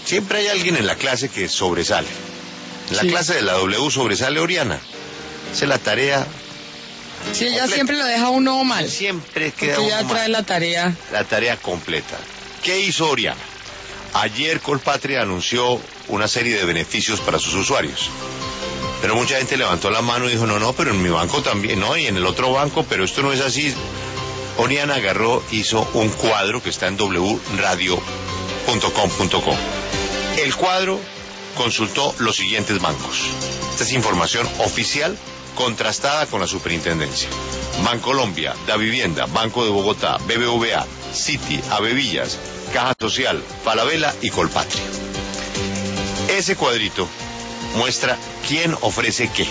Siempre hay alguien en la clase que sobresale. En la clase de la W sobresale Oriana. Esa es la tarea. Sí, ella completa. Siempre lo deja uno mal. Siempre queda uno mal. Ella trae la tarea. La tarea completa. ¿Qué hizo Oriana? Ayer Colpatria anunció una serie de beneficios para sus usuarios. Pero mucha gente levantó la mano y dijo, no, pero en mi banco también, no, y en el otro banco, pero esto no es así. Oriana agarró, hizo un cuadro que está en wradio.com.co. El cuadro consultó los siguientes bancos. Esta es información oficial contrastada con la superintendencia. Bancolombia, Davivienda, Banco de Bogotá, BBVA, Citi, Avevillas, Caja Social, Falabella y Colpatria. Ese cuadrito muestra quién ofrece qué.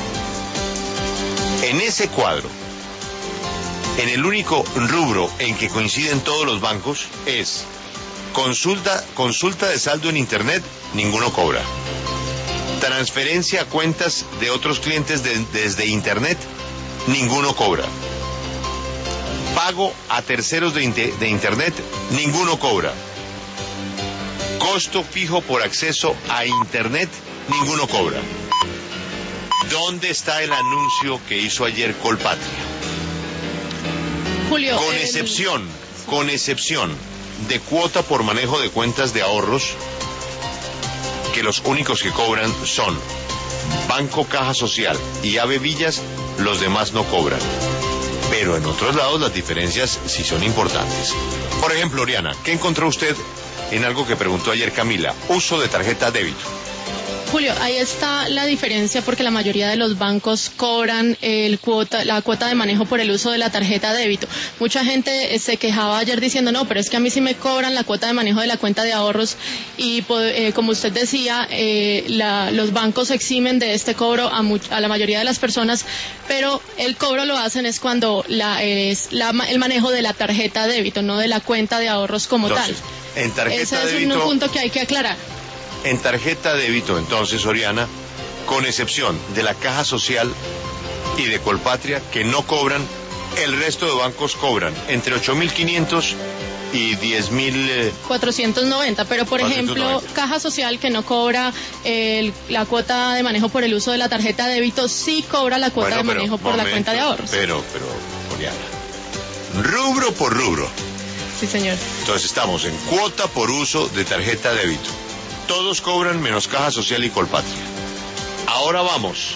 En ese cuadro, en el único rubro en que coinciden todos los bancos es consulta de saldo en internet, ninguno cobra. Transferencia a cuentas de otros clientes desde internet, ninguno cobra. Pago a terceros de internet, ninguno cobra. Costo fijo por acceso a internet, ninguno cobra. ¿Dónde está el anuncio que hizo ayer Colpatria? Julio, con excepción de cuota por manejo de cuentas de ahorros, que los únicos que cobran son Banco Caja Social y Avevillas, los demás no cobran. Pero en otros lados las diferencias sí son importantes. Por ejemplo, Oriana, ¿qué encontró usted en algo que preguntó ayer Camila? Uso de tarjeta débito. Julio, ahí está la diferencia porque la mayoría de los bancos cobran la cuota de manejo por el uso de la tarjeta débito. Mucha gente se quejaba ayer diciendo, no, pero es que a mí sí me cobran la cuota de manejo de la cuenta de ahorros y como usted decía, los bancos eximen de este cobro a la mayoría de las personas, pero el cobro lo hacen es cuando el manejo de la tarjeta débito, no de la cuenta de ahorros como tal. En tarjeta Ese débito, es un punto que hay que aclarar. En tarjeta débito, entonces, Oriana, con excepción de la Caja Social y de Colpatria, que no cobran, el resto de bancos cobran entre 8.500 y 10.000... 490, pero por 490. ejemplo, Caja Social, que no cobra la cuota de manejo por el uso de la tarjeta débito, sí cobra la cuota de manejo por la cuenta de ahorros. Pero, Oriana, rubro por rubro. Sí, señor. Entonces estamos en cuota por uso de tarjeta débito. Todos cobran menos Caja Social y Colpatria. Ahora vamos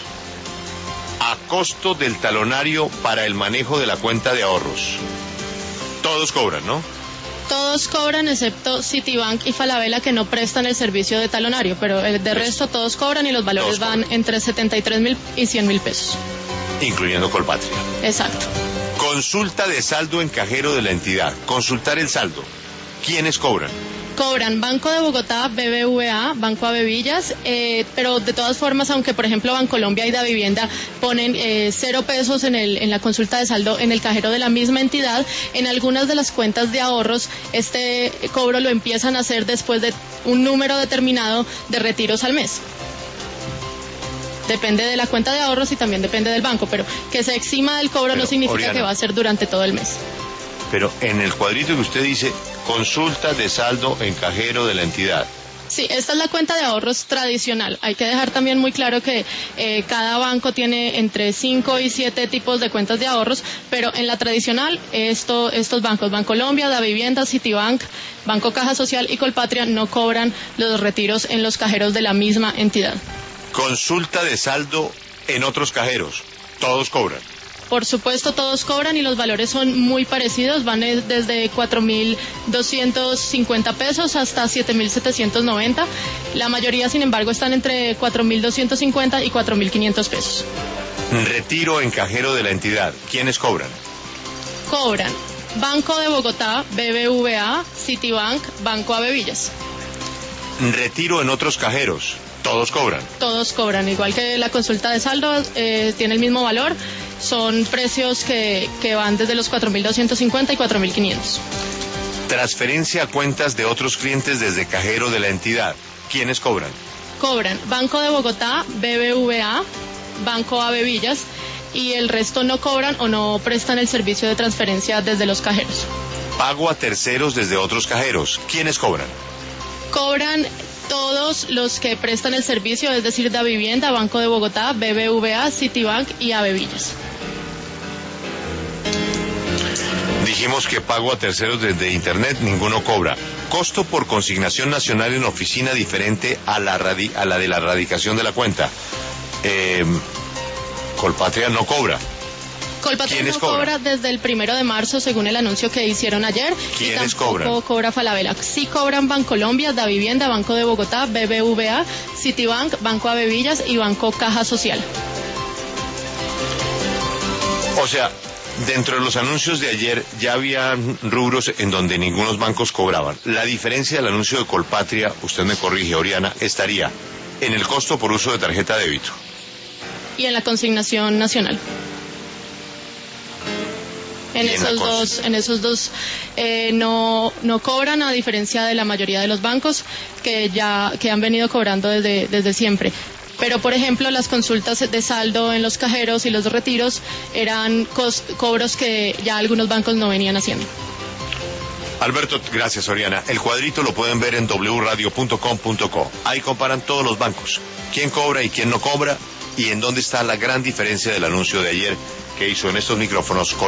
a costo del talonario para el manejo de la cuenta de ahorros. Todos cobran, ¿no? Todos cobran excepto Citibank y Falabella, que no prestan el servicio de talonario, pero de resto todos cobran y los valores van entre 73.000 y 100.000 pesos. Incluyendo Colpatria. Exacto. Consulta de saldo en cajero de la entidad. Consultar el saldo. ¿Quiénes cobran? Cobran Banco de Bogotá, BBVA, Banco Avevillas, pero de todas formas, aunque por ejemplo Bancolombia y Davivienda ponen 0 pesos en la consulta de saldo en el cajero de la misma entidad, en algunas de las cuentas de ahorros este cobro lo empiezan a hacer después de un número determinado de retiros al mes. Depende de la cuenta de ahorros y también depende del banco, pero que se exima del cobro no significa, Oriana, que va a ser durante todo el mes. Pero en el cuadrito que usted dice, consulta de saldo en cajero de la entidad. Sí, esta es la cuenta de ahorros tradicional. Hay que dejar también muy claro que cada banco tiene entre 5 y 7 tipos de cuentas de ahorros, pero en la tradicional estos bancos, Bancolombia, Davivienda, Citibank, Banco Caja Social y Colpatria, no cobran los retiros en los cajeros de la misma entidad. Consulta de saldo en otros cajeros, todos cobran. Por supuesto, todos cobran y los valores son muy parecidos, van desde 4.250 pesos hasta 7.790. La mayoría, sin embargo, están entre 4.250 y 4.500 pesos. Retiro en cajero de la entidad, ¿quiénes cobran? Cobran Banco de Bogotá, BBVA, Citibank, Banco Avevillas. Retiro en otros cajeros, ¿todos cobran? Todos cobran, igual que la consulta de saldo, tiene el mismo valor. Son precios que van desde los 4.250 y 4.500. Transferencia a cuentas de otros clientes desde cajero de la entidad. ¿Quiénes cobran? Cobran Banco de Bogotá, BBVA, Banco Avevillas, y el resto no cobran o no prestan el servicio de transferencia desde los cajeros. Pago a terceros desde otros cajeros. ¿Quiénes cobran? Cobran todos los que prestan el servicio, es decir, Davivienda, Banco de Bogotá, BBVA, Citibank y Avevillas. Dijimos que pago a terceros desde Internet, ninguno cobra. Costo por consignación nacional en oficina diferente a la de la radicación de la cuenta. Colpatria no cobra. Colpatria no cobra desde el 1 de marzo, según el anuncio que hicieron ayer. ¿Quiénes cobran? Cobra Falabella. Sí cobran Bancolombia, Davivienda, Banco de Bogotá, BBVA, Citibank, Banco Avevillas y Banco Caja Social. O sea, dentro de los anuncios de ayer ya había rubros en donde ningunos bancos cobraban. La diferencia del anuncio de Colpatria, usted me corrige, Oriana, estaría en el costo por uso de tarjeta de débito. Y en la consignación nacional. En esos dos no cobran, a diferencia de la mayoría de los bancos que han venido cobrando desde siempre. Pero, por ejemplo, las consultas de saldo en los cajeros y los retiros eran cobros que ya algunos bancos no venían haciendo. Alberto, gracias, Oriana. El cuadrito lo pueden ver en wradio.com.co. Ahí comparan todos los bancos, quién cobra y quién no cobra, y en dónde está la gran diferencia del anuncio de ayer que hizo en estos micrófonos